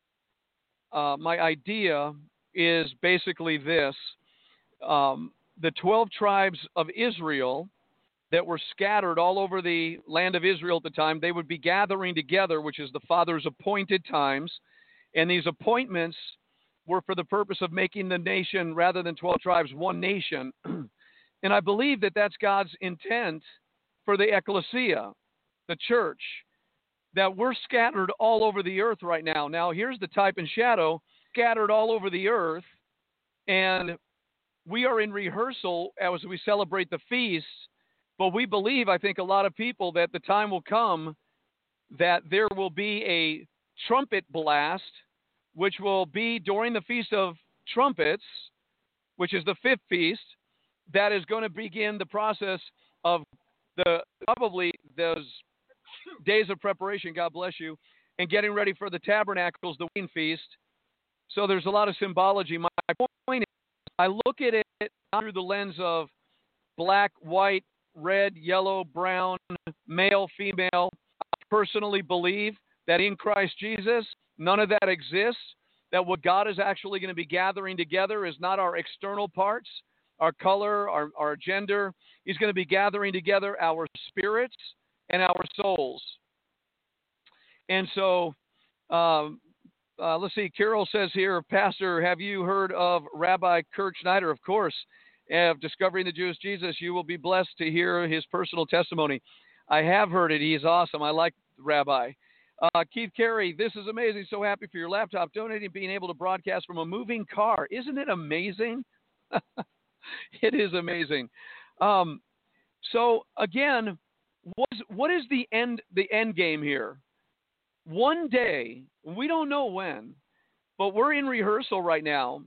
Speaker 4: uh, my idea is basically this: um, the twelve tribes of Israel that were scattered all over the land of Israel at the time, they would be gathering together, which is the Father's appointed times. And these appointments were for the purpose of making the nation, rather than twelve tribes, one nation. And I believe that that's God's intent for the ecclesia, the church, that we're scattered all over the earth right now. Now, here's the type and shadow, scattered all over the earth. And we are in rehearsal as we celebrate the feasts. But we believe, I think a lot of people, that the time will come that there will be a trumpet blast, which will be during the Feast of Trumpets, which is the fifth feast, that is going to begin the process of the probably those days of preparation, God bless you, and getting ready for the tabernacles, the wedding feast. So there's a lot of symbology. My point is, I look at it through the lens of black, white, red, yellow, brown, male, female. I personally believe that in Christ Jesus, none of that exists, that what God is actually going to be gathering together is not our external parts, our color, our, our gender. He's going to be gathering together our spirits and our souls. And so, um, uh, let's see, Carol says here, Pastor, have you heard of Rabbi Kurt Schneider? Of course. Of Discovering the Jewish Jesus, you will be blessed to hear his personal testimony. I have heard it. He's awesome. I like Rabbi. Uh, Keith Carey, this is amazing. So happy for your laptop. Donating, being able to broadcast from a moving car. Isn't it amazing? It is amazing. Um, so again, what is, what is the end, the end game here? One day, we don't know when, but we're in rehearsal right now,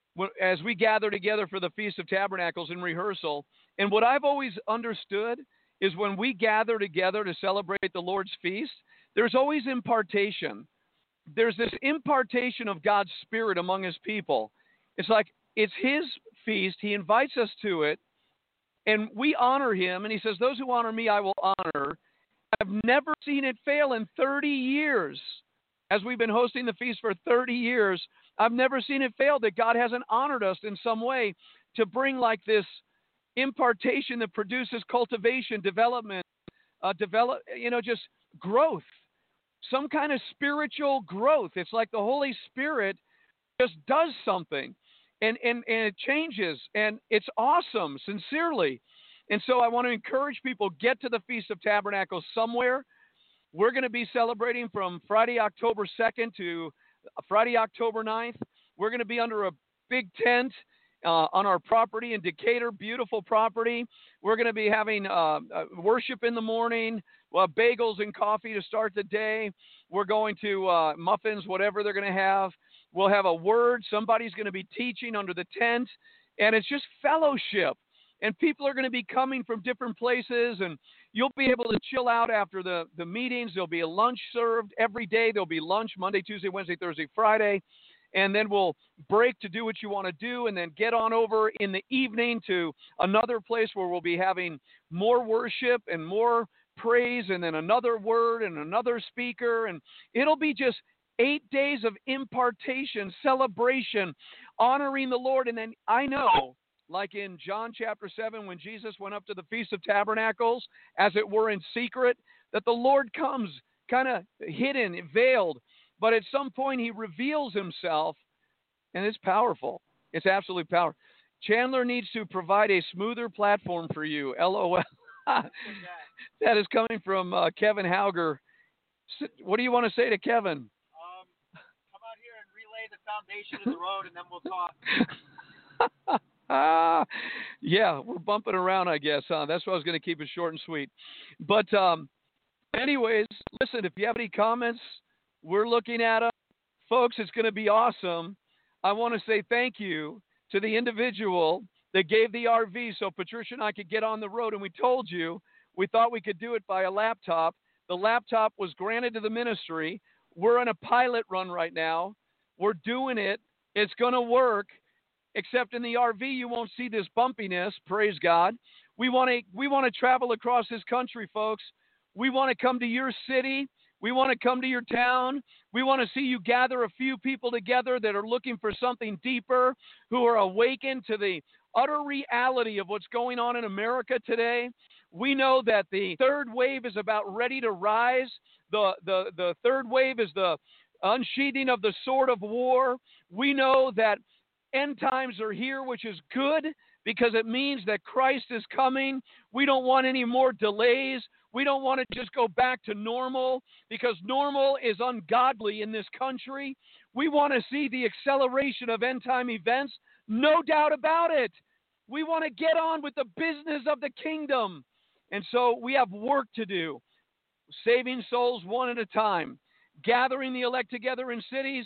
Speaker 4: as we gather together for the Feast of Tabernacles in rehearsal. And what I've always understood is when we gather together to celebrate the Lord's feast, there's always impartation. There's this impartation of God's Spirit among his people. It's like it's his feast. He invites us to it, and we honor him. And he says, those who honor me, I will honor. I've never seen it fail in thirty years. As we've been hosting the feast for thirty years, I've never seen it fail that God hasn't honored us in some way to bring like this impartation that produces cultivation, development, uh, develop, you know, just growth, some kind of spiritual growth. It's like the Holy Spirit just does something and, and, and it changes, and it's awesome, sincerely. And so I want to encourage people, get to the Feast of Tabernacles somewhere. We're going to be celebrating from Friday, October second to Friday, October ninth. We're going to be under a big tent uh, on our property in Decatur, beautiful property. We're going to be having uh, uh, worship in the morning, uh, bagels and coffee to start the day. We're going to uh, muffins, whatever they're going to have. We'll have a word. Somebody's going to be teaching under the tent, and it's just fellowship. And people are going to be coming from different places, and you'll be able to chill out after the, the meetings. There'll be a lunch served every day. There'll be lunch Monday, Tuesday, Wednesday, Thursday, Friday. And then we'll break to do what you want to do, and then get on over in the evening to another place where we'll be having more worship and more praise, and then another word and another speaker. And it'll be just eight days of impartation, celebration, honoring the Lord. And then I know, like in John chapter seven, when Jesus went up to the Feast of Tabernacles, as it were in secret, that the Lord comes kind of hidden, veiled, but at some point he reveals himself, and it's powerful. It's absolutely powerful. Chandler needs to provide a smoother platform for you, L O L. That is coming from uh, Kevin Hauger. What do you want to say to Kevin?
Speaker 7: Um, come out here and relay the foundation of the road, and then we'll talk.
Speaker 4: Ah, yeah, we're bumping around, I guess, huh? That's why I was going to keep it short and sweet. But um, anyways, listen, if you have any comments, we're looking at them. Folks, it's going to be awesome. I want to say thank you to the individual that gave the R V so Patricia and I could get on the road, and we told you we thought we could do it by a laptop. The laptop was granted to the ministry. We're on a pilot run right now. We're doing it. It's going to work. except in the R V you won't see this bumpiness, praise God. We want to we want to travel across this country, folks. We want to come to your city. We want to come to your town. We want to see you gather a few people together that are looking for something deeper, who are awakened to the utter reality of what's going on in America today. We know that the third wave is about ready to rise. The, the, the third wave is the unsheathing of the sword of war. We know that end times are here, which is good because it means that Christ is coming. We don't want any more delays. We don't want to just go back to normal because normal is ungodly in this country. We want to see the acceleration of end time events. No doubt about it. We want to get on with the business of the kingdom. And so we have work to do. Saving souls one at a time. Gathering the elect together in cities.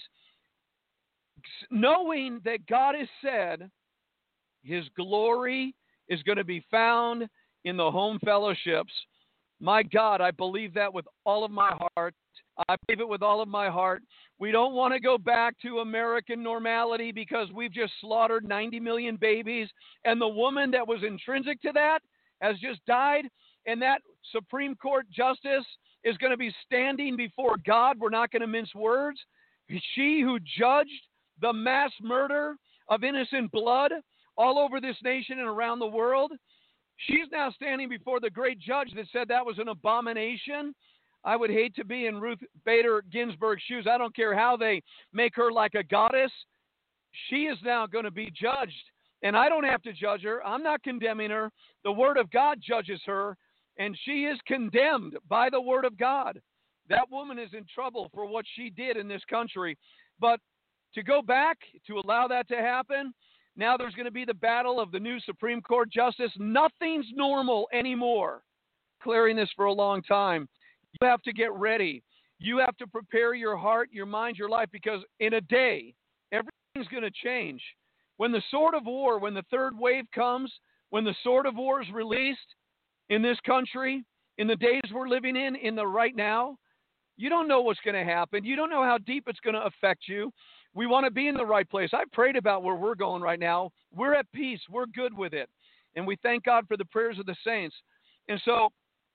Speaker 4: Knowing that God has said His glory is going to be found in the home fellowships. My God, I believe that with all of my heart. I believe it with all of my heart. We don't want to go back to American normality because we've just slaughtered ninety million babies, and the woman that was intrinsic to that has just died, and that Supreme Court justice is going to be standing before God. We're not going to mince words. She who judged the mass murder of innocent blood all over this nation and around the world, she's now standing before the great judge that said that was an abomination. I would hate to be in Ruth Bader Ginsburg's shoes. I don't care how they make her like a goddess. She is now going to be judged. And I don't have to judge her. I'm not condemning her. The Word of God judges her, and she is condemned by the Word of God. That woman is in trouble for what she did in this country. But to go back, to allow that to happen, now there's going to be the battle of the new Supreme Court justice. Nothing's normal anymore. Declaring this for a long time. You have to get ready. You have to prepare your heart, your mind, your life, because in a day, everything's going to change. When the sword of war, when the third wave comes, when the sword of war is released in this country, in the days we're living in, in the right now, you don't know what's going to happen. You don't know how deep it's going to affect you. We want to be in the right place. I prayed about where we're going right now. We're at peace. We're good with it. And we thank God for the prayers of the saints. And so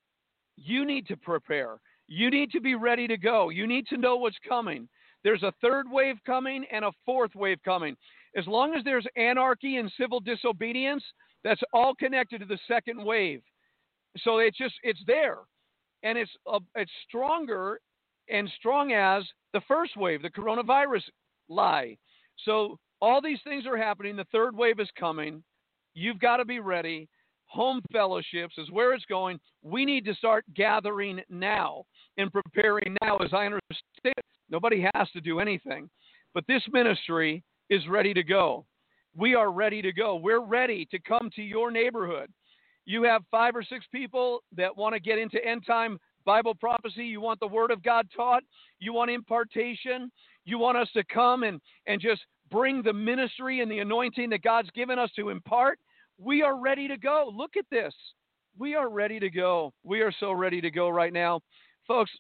Speaker 4: you need to prepare. You need to be ready to go. You need to know what's coming. There's a third wave coming and a fourth wave coming. As long as there's anarchy and civil disobedience, that's all connected to the second wave. So it's just, it's there. And it's uh, it's stronger and strong as the first wave, the coronavirus lie. So all these things are happening. The third wave is coming. You've got to be ready. Home fellowships is where it's going. We need to start gathering now and preparing now. As I understand it, nobody has to do anything. But this ministry is ready to go. We are ready to go. We're ready to come to your neighborhood. You have five or six people that want to get into end-time Bible prophecy. You want the Word of God taught. You want impartation. You want us to come and, and just bring the ministry and the anointing that God's given us to impart. We are ready to go. Look at this. We are ready to go. We are so ready to go right now. Folks,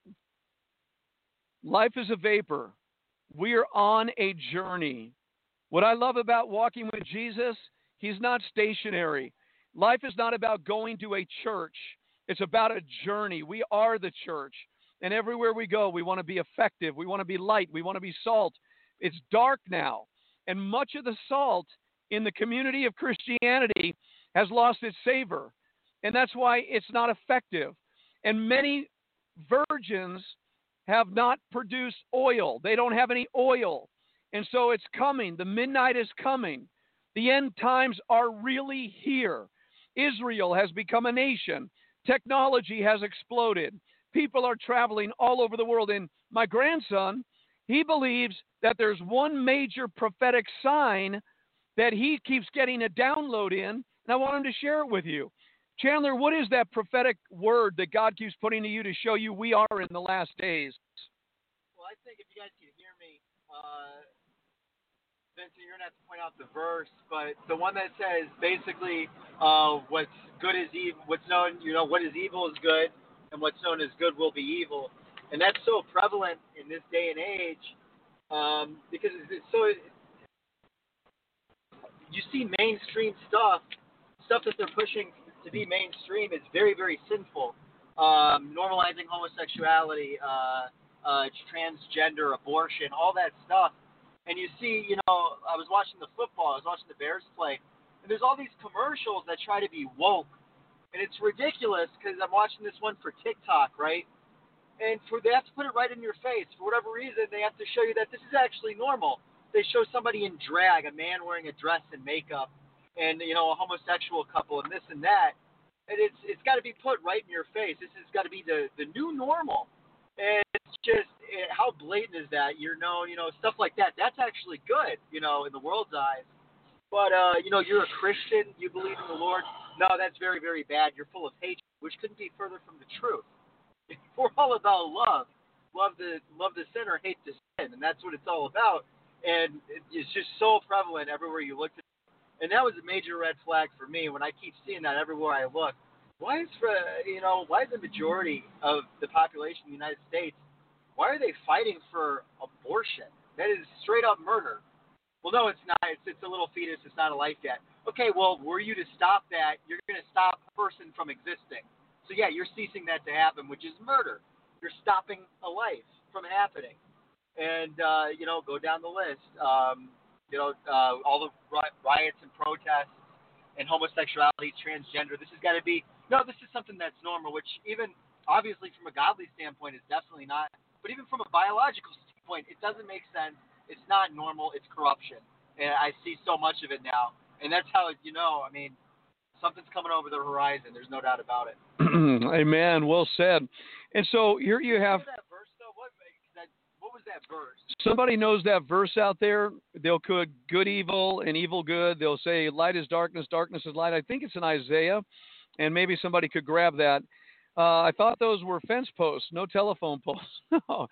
Speaker 4: life is a vapor. We are on a journey. What I love about walking with Jesus, He's not stationary. Life is not about going to a church. It's about a journey. We are the church. And everywhere we go, we want to be effective. We want to be light. We want to be salt. It's dark now. And much of the salt in the community of Christianity has lost its savor. And that's why it's not effective. And many virgins have not produced oil. They don't have any oil. And so it's coming. The midnight is coming. The end times are really here. Israel has become a nation. Technology has exploded. People are traveling all over the world. And my grandson, he believes that there's one major prophetic sign that he keeps getting a download in, and I want him to share it with you. Chandler, what is that prophetic word that God keeps putting to you to show you we are in the last days?
Speaker 7: Well, I think if you guys can hear me, uh, Vincent, you're going to have to point out the verse, but the one that says basically uh, what's good is evil, what's known, you know, what is evil is good, and what's known as good will be evil. And that's so prevalent in this day and age um, because it's so you see mainstream stuff, stuff that they're pushing to be mainstream is very, very sinful. Um, normalizing homosexuality, uh, uh, transgender, abortion, all that stuff. And you see, you know, I was watching the football, I was watching the Bears play, and there's all these commercials that try to be woke. And it's ridiculous because I'm watching this one for TikTok, right? And for they have to put it right in your face. For whatever reason, they have to show you that this is actually normal. They show somebody in drag, a man wearing a dress and makeup, and, you know, a homosexual couple and this and that. And it's it's got to be put right in your face. This has got to be the, the new normal. And it's just, it, how blatant is that? You're known, you know, stuff like that. That's actually good, you know, in the world's eyes. But, uh, you know, you're a Christian, you believe in the Lord. No, that's very, very bad. You're full of hatred, which couldn't be further from the truth. We're all about love. Love the, love the sinner, hate the sin. And that's what it's all about. And it's just so prevalent everywhere you look. And that was a major red flag for me when I keep seeing that everywhere I look. Why is, for, you know, why is the majority of the population in the United States, why are they fighting for abortion? That is straight up murder. Well, no, it's not. It's, it's a little fetus. It's not a life yet. Okay, well, were you to stop that, you're going to stop a person from existing. So, yeah, you're ceasing that to happen, which is murder. You're stopping a life from happening. And, uh, you know, go down the list. Um, you know, uh, all the riots and protests and homosexuality, transgender. This has got to be, no, this is something that's normal, which even obviously from a godly standpoint is definitely not. But even from a biological standpoint, it doesn't make sense. It's not normal. It's corruption. And I see so much of it now. And that's how, you know, I mean, something's coming over the horizon. There's no doubt about it.
Speaker 4: Amen. Well said. And so here you have.
Speaker 7: What was that verse, though? What, that, what was that verse?
Speaker 4: Somebody knows that verse out there. They'll put good evil and evil good. They'll say light is darkness, darkness is light. I think it's in Isaiah, and maybe somebody could grab that. Uh, I thought those were fence posts, no telephone posts.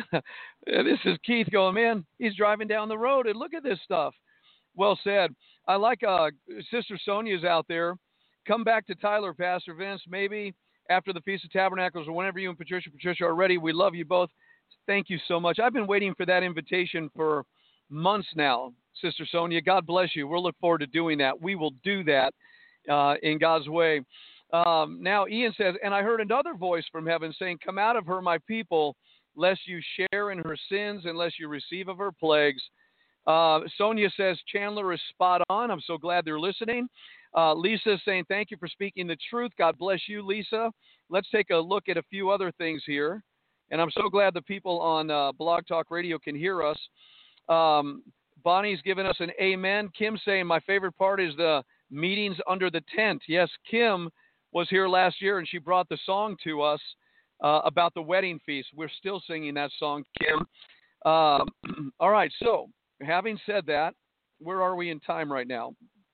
Speaker 4: This is Keith going, man, he's driving down the road, and look at this stuff. Well said. I like uh, Sister Sonia's out there. Come back to Tyler, Pastor Vince, maybe after the Feast of Tabernacles or whenever you and Patricia, Patricia are ready. We love you both. Thank you so much. I've been waiting for that invitation for months now, Sister Sonia. God bless you. We'll look forward to doing that. We will do that uh, in God's way. Um, now, Ian says, and I heard another voice from heaven saying, come out of her, my people, lest you share in her sins, unless you receive of her plagues. Uh, Sonia says, Chandler is spot on. I'm so glad they're listening. Uh, Lisa is saying, thank you for speaking the truth. God bless you, Lisa. Let's take a look at a few other things here. And I'm so glad the people on uh, Blog Talk Radio can hear us. Um, Bonnie's given us an amen. Kim saying, my favorite part is the meetings under the tent. Yes, Kim was here last year, and she brought the song to us uh, about the wedding feast. We're still singing that song, Kim. Uh, all right, so having said that, where are we in time right now?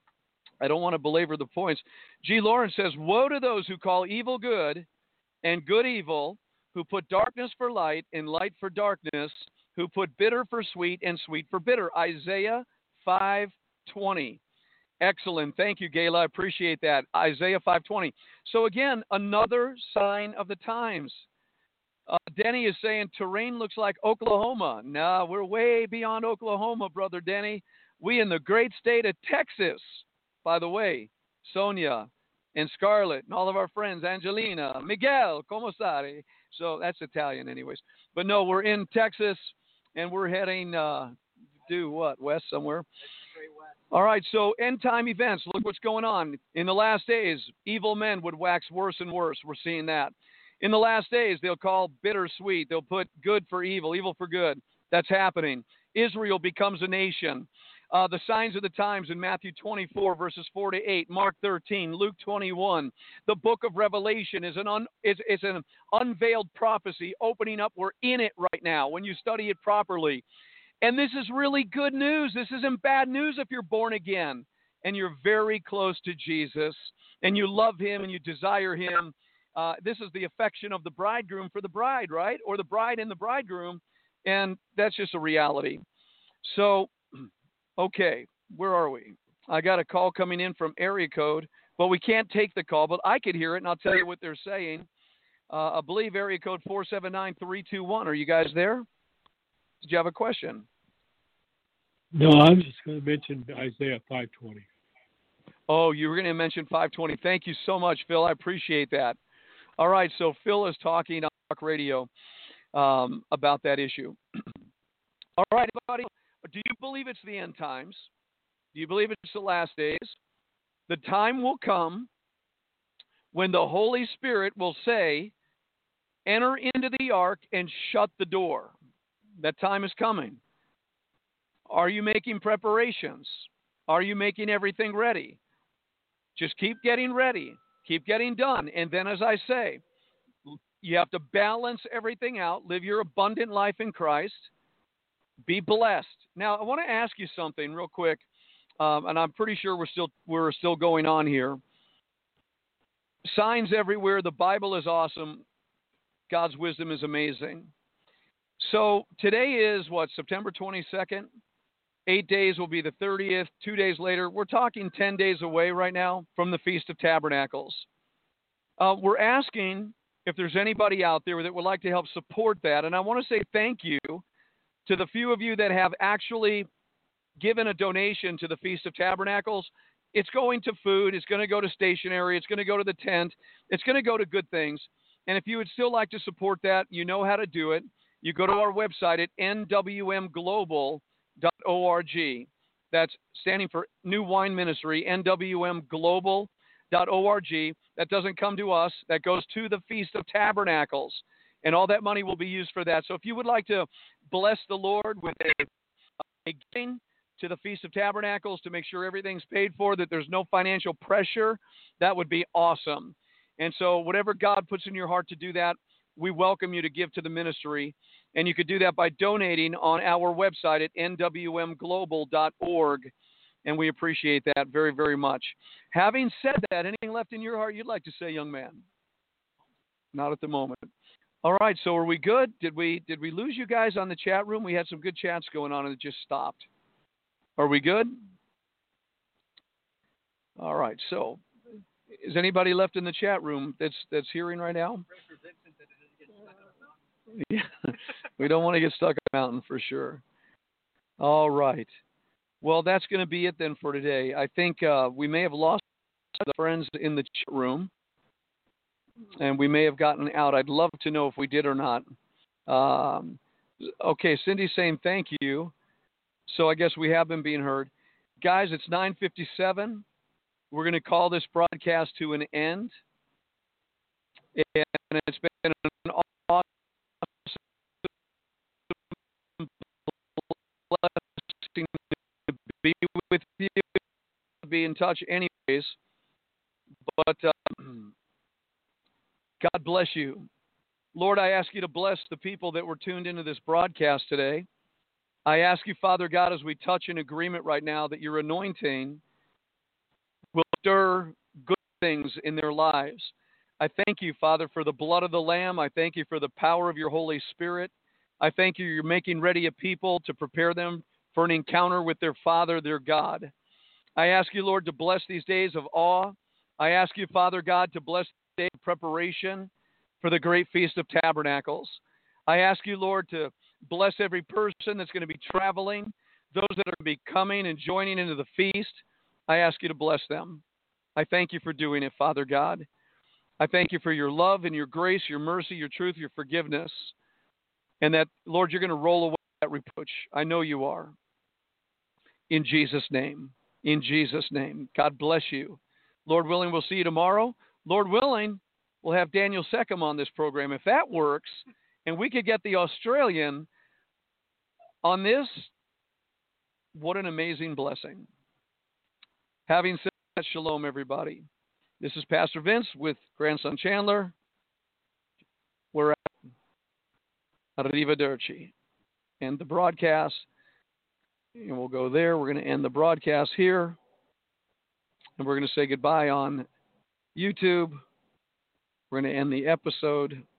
Speaker 4: I don't want to belabor the points. G. Lawrence says, woe to those who call evil good and good evil, who put darkness for light and light for darkness, who put bitter for sweet and sweet for bitter. Isaiah five twenty. Excellent. Thank you, Gayla. I appreciate that. Isaiah five twenty. So again, another sign of the times. Uh, Denny is saying terrain looks like Oklahoma. No, we're way beyond Oklahoma, Brother Denny. We in the great state of Texas, by the way. Sonia and Scarlett and all of our friends, Angelina, Miguel, como sare? So that's Italian anyways. But no, we're in Texas, and we're heading uh, due what, west somewhere? All right, so end time events. Look what's going on. In the last days, evil men would wax worse and worse. We're seeing that. In the last days, they'll call bitter sweet. They'll put good for evil, evil for good. That's happening. Israel becomes a nation. Uh, the signs of the times in Matthew twenty-four, verses four to eight, Mark thirteen, Luke twenty-one. The book of Revelation is an, un, is, is an unveiled prophecy opening up. We're in it right now when you study it properly. And this is really good news. This isn't bad news if you're born again and you're very close to Jesus and you love him and you desire him. Uh, this is the affection of the bridegroom for the bride, right? Or the bride and the bridegroom. And that's just a reality. So, okay, where are we? I got a call coming in from area code, but we can't take the call, but I could hear it, and I'll tell you what they're saying. Uh, I believe area code four seven nine three two one. Are you guys there? Did you have a question?
Speaker 5: No, I'm just going to mention Isaiah five twenty.
Speaker 4: Oh, you were going to mention five twenty. Thank you so much, Phil. I appreciate that. All right, so Phil is talking on Talk Radio um, about that issue. All right, everybody, do you believe it's the end times? Do you believe it's the last days? The time will come when the Holy Spirit will say, enter into the ark and shut the door. That time is coming. Are you making preparations? Are you making everything ready? Just keep getting ready. Keep getting done. And then, as I say, you have to balance everything out. Live your abundant life in Christ. Be blessed. Now, I want to ask you something real quick, um, and I'm pretty sure we're still we're still going on here. Signs everywhere. The Bible is awesome. God's wisdom is amazing. So today is, what, September twenty-second? Eight days will be the thirtieth. Two days later, we're talking ten days away right now from the Feast of Tabernacles. Uh, we're asking if there's anybody out there that would like to help support that. And I want to say thank you to the few of you that have actually given a donation to the Feast of Tabernacles. It's going to food. It's going to go to stationery. It's going to go to the tent. It's going to go to good things. And if you would still like to support that, you know how to do it. You go to our website at N W M global dot org. That's standing for New Wine Ministry, N W M global dot org. That doesn't come to us. That goes to the Feast of Tabernacles. And all that money will be used for that. So if you would like to bless the Lord with a, a giving to the Feast of Tabernacles to make sure everything's paid for, that there's no financial pressure, that would be awesome. And so whatever God puts in your heart to do that, we welcome you to give to the ministry. And you could do that by donating on our website at N W M global dot org. And we appreciate that very, very much. Having said that, anything left in your heart you'd like to say, young man? Not at the moment. All right, so are we good? Did we did we lose you guys on the chat room? We had some good chats going on and it just stopped. Are we good? All right, so is anybody left in the chat room that's that's hearing right now? Yeah, we don't want to get stuck on a mountain for sure. All right. Well, that's going to be it then for today. I think uh, we may have lost the friends in the chat room, and we may have gotten out. I'd love to know if we did or not. Um, okay, Cindy's saying thank you. So I guess we have been being heard. Guys, it's nine fifty-seven. We're going to call this broadcast to an end. And it's been an awesome blessing to be with you, to be in touch anyways. But um, God bless you. Lord, I ask you to bless the people that were tuned into this broadcast today. I ask you, Father God, as we touch in agreement right now, that your anointing will stir good things in their lives. I thank you, Father, for the blood of the Lamb. I thank you for the power of your Holy Spirit. I thank you you're making ready a people to prepare them for an encounter with their Father, their God. I ask you, Lord, to bless these days of awe. I ask you, Father God, to bless the day of preparation for the great Feast of Tabernacles. I ask you, Lord, to bless every person that's going to be traveling, those that are going to be coming and joining into the feast. I ask you to bless them. I thank you for doing it, Father God. I thank you for your love and your grace, your mercy, your truth, your forgiveness, and that, Lord, you're going to roll away that reproach. I know you are. In Jesus' name. In Jesus' name. God bless you. Lord willing, we'll see you tomorrow. Lord willing, we'll have Daniel Seckham on this program. If that works, and we could get the Australian on this, what an amazing blessing. Having said that, shalom, everybody. This is Pastor Vince with Grandson Chandler. We're at Arrivederci. End the broadcast. And we'll go there. We're going to end the broadcast here. And we're going to say goodbye on YouTube. We're going to end the episode